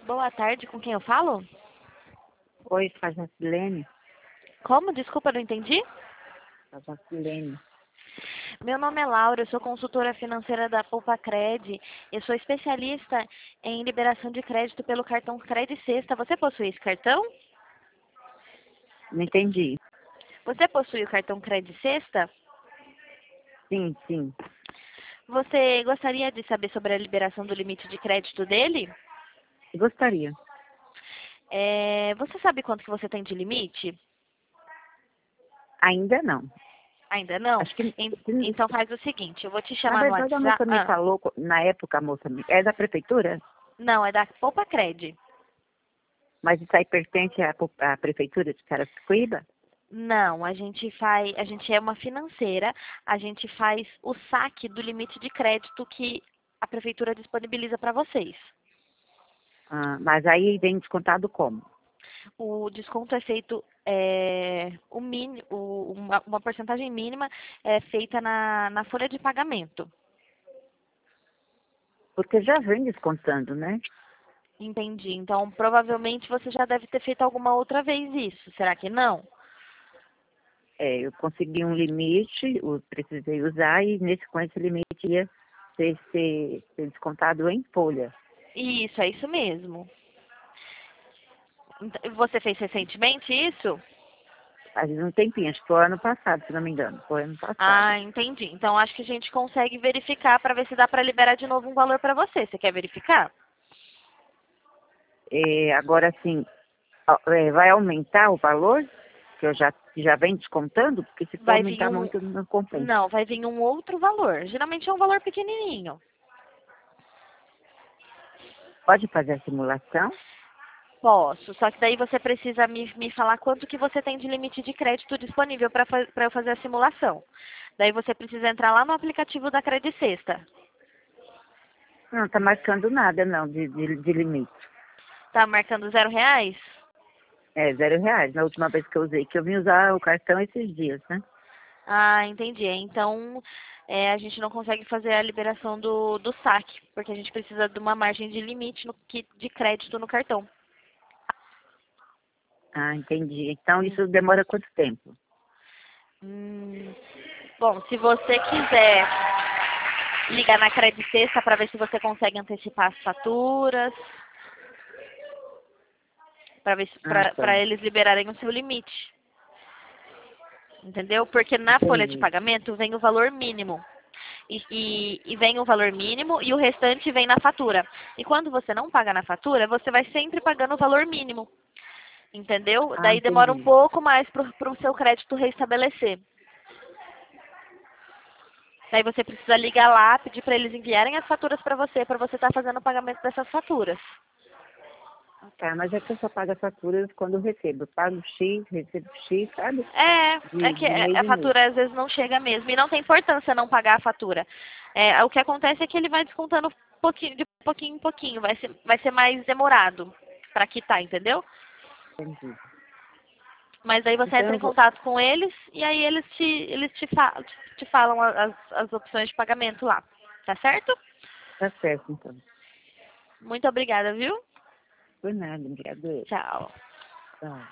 Boa tarde, com quem eu falo? Oi, faz a Silene. Como? Desculpa, não entendi. Faz a Silene. Meu nome é Laura, eu sou consultora financeira da Poupa Cred. Eu sou especialista em liberação de crédito pelo cartão Cred Sexta. Você possui esse cartão? Não entendi. Você possui o cartão Cred Sexta? Sim, sim. Você gostaria de saber sobre a liberação do limite de crédito dele? Gostaria. Você sabe quanto que você tem de limite? Ainda não. Ainda não? Acho que, Então faz o seguinte, eu vou te na chamar no verdade, a WhatsApp. moça me falou, na época, é da prefeitura? Não, é da Poupa Cred. Mas isso aí pertence à prefeitura de Carapicuíba? Não, a gente é uma financeira, a gente faz o saque do limite de crédito que a prefeitura disponibiliza para vocês. Ah, mas aí vem descontado como? O desconto é feito, uma porcentagem mínima é feita na folha de pagamento. Porque já vem descontando, né? Entendi. Então, provavelmente você já deve ter feito alguma outra vez isso. Será que não? É, eu consegui um limite, precisei usar, e com esse limite ia ser descontado em folha. Isso, é isso mesmo. Você fez recentemente isso? Faz um tempinho, acho que foi ano passado, se não me engano. Foi ano passado. Ah, entendi. Então acho que a gente consegue verificar para ver se dá para liberar de novo um valor para você. Você quer verificar? Agora sim, vai aumentar o valor? Que eu já vem descontando? Porque se for Vai vir aumentar um. muito, não compensa. Não, vai vir um outro valor. Geralmente é um valor pequenininho. Pode fazer a simulação? Posso. Só que daí você precisa me falar quanto que você tem de limite de crédito disponível para eu fazer a simulação. Daí você precisa entrar lá no aplicativo da Credit Sexta. Não, tá marcando nada, não, de limite. Tá marcando R$ 0? É, R$ 0. Na última vez que eu usei, que eu vim usar o cartão esses dias, né? Ah, entendi. Então, a gente não consegue fazer a liberação do saque, porque a gente precisa de uma margem de limite de crédito no cartão. Ah, entendi. Então, Hum, isso demora quanto tempo? hum. Bom, se você quiser ligar na Credit Sexta para ver se você consegue antecipar as faturas, para ver Ah, para tá. eles liberarem o seu limite. Entendeu? Porque na folha de Entendi. pagamento vem o valor mínimo. E vem o valor mínimo e o restante vem na fatura. E quando você não paga na fatura, você vai sempre pagando o valor mínimo. Entendeu? Ah, Daí demora um entendi. pouco mais para o seu crédito restabelecer. Daí você precisa ligar lá, pedir para eles enviarem as faturas para você estar fazendo o pagamento dessas faturas. Ah, tá, mas é que eu só pago as faturas quando eu recebo. Eu pago X, recebo X, sabe? É que De mês a em mês. fatura às vezes não chega mesmo. E não tem importância não pagar a fatura. O que acontece é que ele vai descontando de pouquinho em pouquinho. Vai ser mais demorado para quitar, entendeu? Entendi. Mas aí você Então entra eu em vou. contato com eles e aí te falam as opções de pagamento lá. Tá certo? Tá certo, então. Muito obrigada, viu? Por nada, obrigado. Tchau. Tchau.